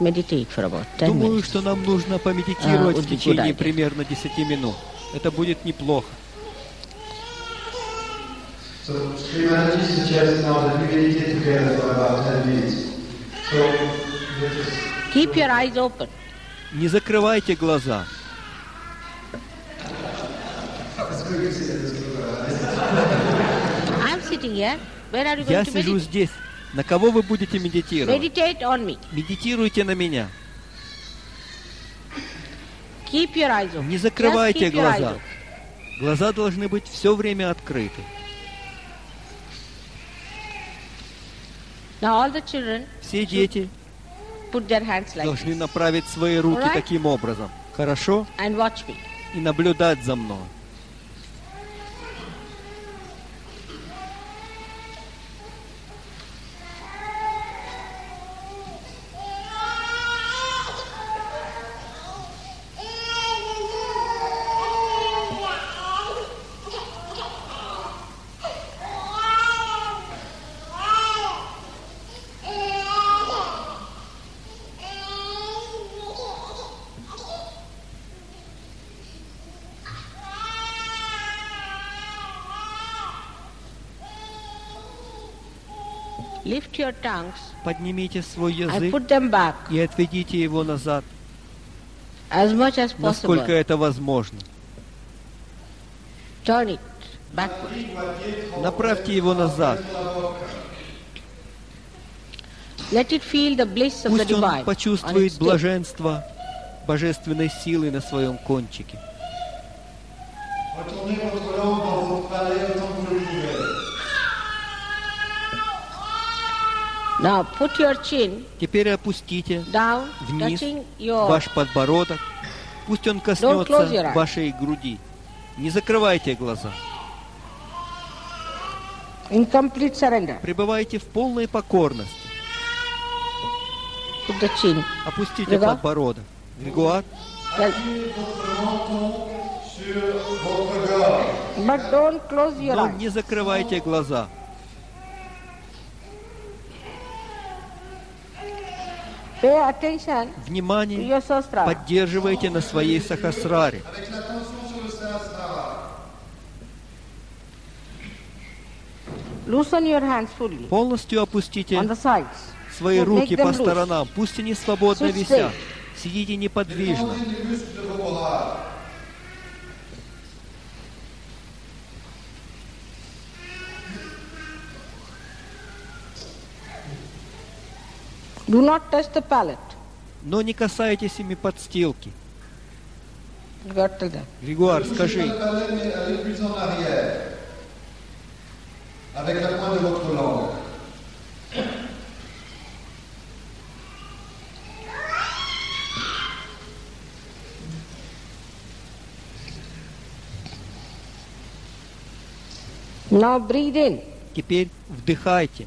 Meditate for about 10 Думаю, minutes. что нам нужно помедитировать would в be good течение idea. примерно 10 минут. Это будет неплохо. So Sri Mataji suggests now that we meditate together for about 10 minutes. So let us Keep your eyes open. Не закрывайте глаза. I'm sitting here. Where are you Я going to сижу meditate? здесь. На кого вы будете медитировать? Meditate on me. Медитируйте на меня. Keep your eyes open. Не Just закрывайте keep your eyes глаза. open. Глаза должны быть все время открыты. Now all the children Все дети put their hands like должны this направить свои руки Alright. таким образом. Хорошо? and watch me. И наблюдать за мной. Lift your tongues Поднимите свой and язык put them back и отведите его назад, as much as насколько possible. это возможно. Turn it backward. Направьте его назад. Let it feel the bliss of the Пусть он divine on почувствует its tip. блаженство божественной силы на своем кончике. retournez votre langue dans votre palais autant que vous le pouvez. Now put your chin Теперь опустите down, вниз touching your ваш подбородок. Пусть он close your коснется eyes. вашей груди. Не закрывайте глаза. in complete surrender. Пребывайте в полной покорности. Put the chin. Опустите Григуар. подбородок. Григуар, Well, Votre menton sur votre gorge. but don't close your но eyes. не закрывайте глаза. Pay attention to Внимание your sastra. поддерживайте на своей сахасраре. Avec l'attention sur le Sahasrara. Loosen your hands fully Полностью опустите on the sides. свои Make руки them по loose. сторонам. Пусть они свободно Sit висят. straight. Сидите неподвижно. Détendez les muscles de vos bras. Do not touch the palate. Но не касайтесь ими подстилки. You got to that. Григуар, Ne touchez скажи. pas le palais, mais allez plus en arrière. Avec la pointe de votre langue. Now breathe in. Теперь вдыхайте.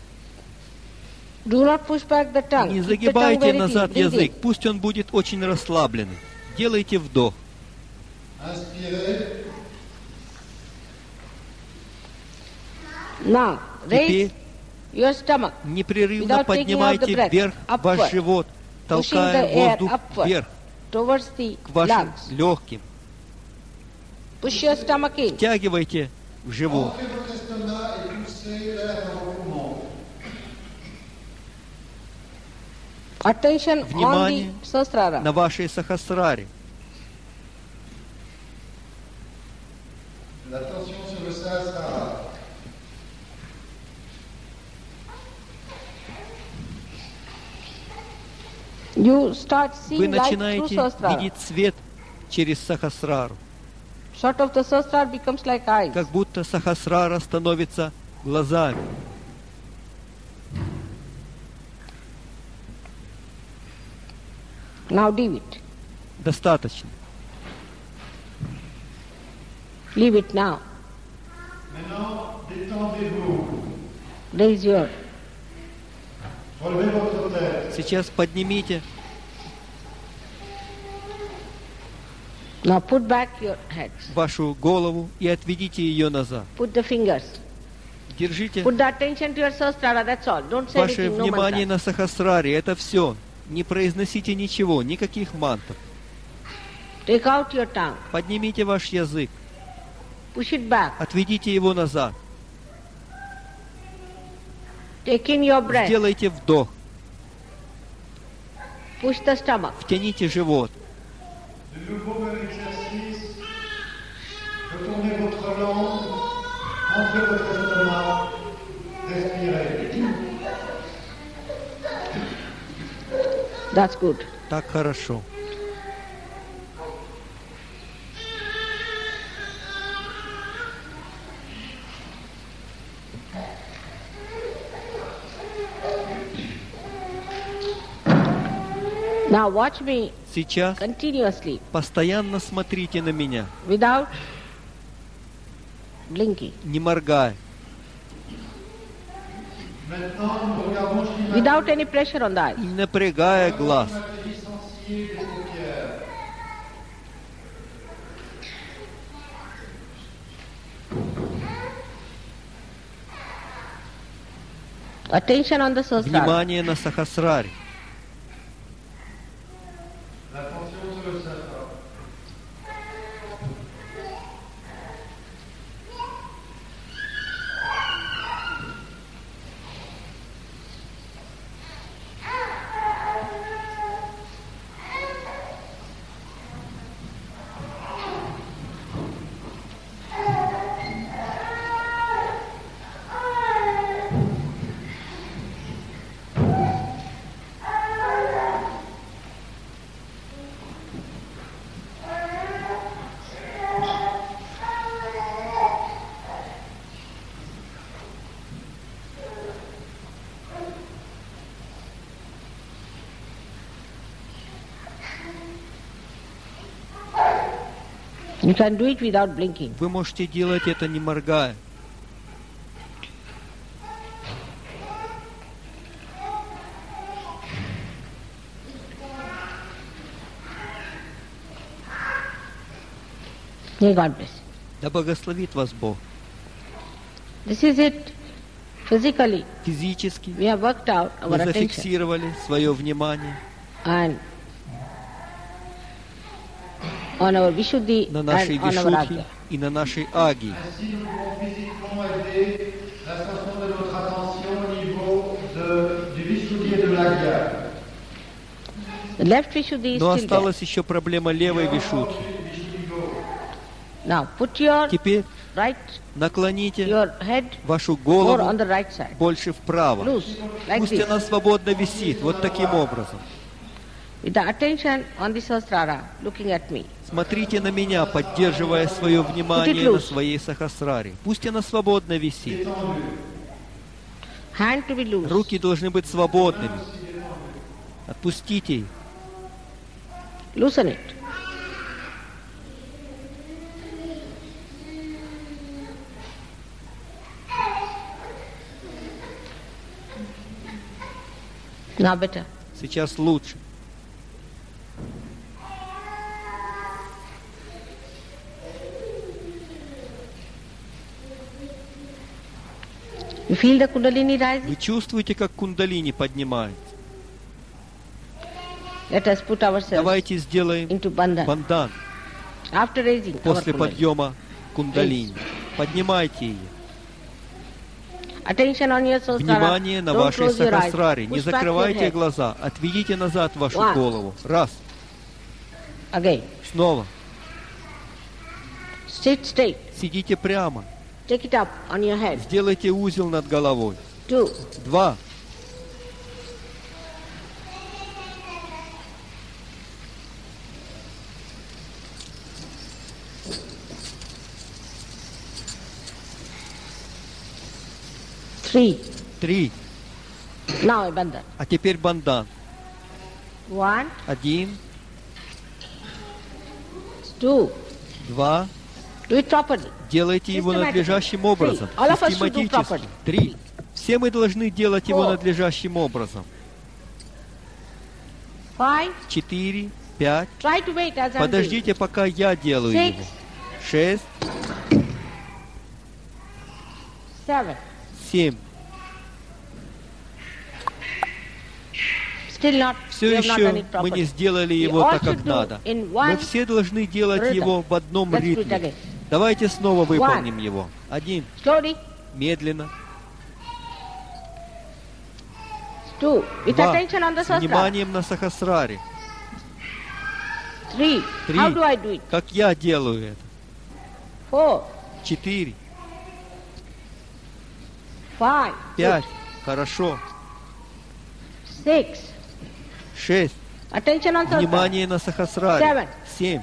Do not push back the tongue. Не Keep the tongue загибайте very назад deep. Breathe язык. in. Пусть он будет очень расслабленный. Делайте вдох. Inspirez. Now raise Теперь your stomach, непрерывно Without taking out the поднимайте breath, вверх upward. ваш живот, pushing толкая the air воздух upward вверх towards the к вашим lungs. легким. Push your stomach in. Втягивайте в живот. Entrez votre estomac et poussez l'air dans vos poumons. Attention on Внимание the sasrara. на вашей сахасраре. L'attention sur le Sahasrara. You start Вы seeing light through начинаете sasrara. видеть свет через сахасрару. Sort of the sasrara becomes like eyes. Как будто сахасрара становится глазами. Now leave it. Достаточно. Leave it now. Maintenant, détendez-vous. Raise your. Relevez votre tête. Сейчас поднимите, Now put back your heads. вашу голову и отведите ее назад. Put the fingers. Держите Put the attention to your sasrara. That's all. Don't say ваше anything. No внимание mantra. на сахасраре. Это все. Не произносите ничего, никаких мантр. Take out your tongue. Поднимите ваш язык, Push it back. отведите его назад. Take in your breath. Сделайте вдох, Push the stomach. втяните живот. De nouveau, même exercice. Retournez votre langue entre votre estomac. Respirez. That's good. Так хорошо. Now watch me Сейчас continuously постоянно смотрите на меня, without blinking, не моргая, Maintenant, nous regardons schématiquement without any pressure on the eyes. не напрягая глаз. sensible des paupières. Attention on the Sahasrara. Внимание на Сахасраре. L'attention sur le sahasrara. You can do it without blinking. Вы можете делать это не моргая. May God bless you. Да благословит вас Бог. This is it. Physically, Физически we have worked out our вы attention. зафиксировали свое внимание And on our Vishuddhi на нашей and on our Вишудхи Agya. и на нашей Аги. Ainsi, nous pouvons physiquement aider la station de notre attention au niveau du Vishuddhi et de l'Agya. The left Vishuddhi is Но still there. осталась еще проблема левой Вишудхи. Now put your Теперь right, наклоните your head вашу more on голову the right side. больше вправо. Loose, like Пусть this. она свободно висит, вот таким образом. With the attention on the Sahasrara, looking at me. Смотрите на меня, поддерживая свое внимание на своей Сахасраре. Пусть она свободно висит. Hand to be loose. Руки должны быть свободными. Отпустите их. Loosen it. Now better. Сейчас лучше. You feel the Kundalini rising? Вы чувствуете, как кундалини поднимается? Let us put ourselves Давайте сделаем into bandhan. бандан After raising our после Kundalini. подъема кундалини. Поднимайте ее. Attention on your Sahasrara. Внимание на Don't вашей close your eyes. Сахасраре. Не Push back your закрывайте head. глаза. Отведите назад вашу One. голову. Раз. Again. Снова. Sit straight. Сидите прямо. Take it up on your head. Сделайте узел над головой. 2. Два. Three. Три. Now a bandhan. А теперь бандан. 1, Один. 2. Два. Do it properly. Делайте его Systematically. надлежащим образом. All of us should do Систематически. properly. Три. Все мы должны делать его Four. надлежащим образом. 5. 4, 5. Try to wait as I'm doing. Подождите, пока я делаю Six. его. 6, 7. 7. Stay Still not, Все we have not done еще it мы не properly. сделали We его all так, как should do надо. in Мы one все должны делать rhythm. его в одном Let's do it ритме. again. Давайте снова выполним его. 1, Slowly. медленно. 2. With 2, attention on the с sastra. вниманием на сахасраре. 3. 3, How do I do it? как я делаю это. 4. 4, 5. 5, хорошо. 6. 6, Attention on sastra. внимание на сахасраре. 7,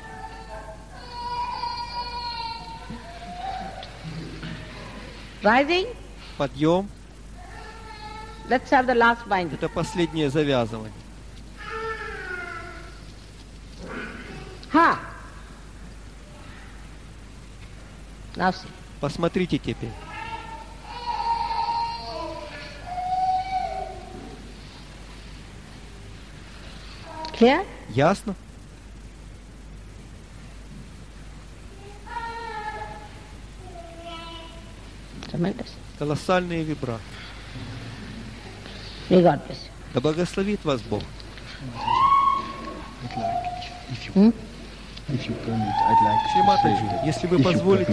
Rising. подъем. Let's have the last binding. Это последнее завязывание. Ha. Now see. Посмотрите теперь. Clear? Ясно? Tremendous. Колоссальные вибрации. May God bless you. Да благословит вас Бог. If you permit, I'd like to Шри say Матаджи, that если вы if you позволите,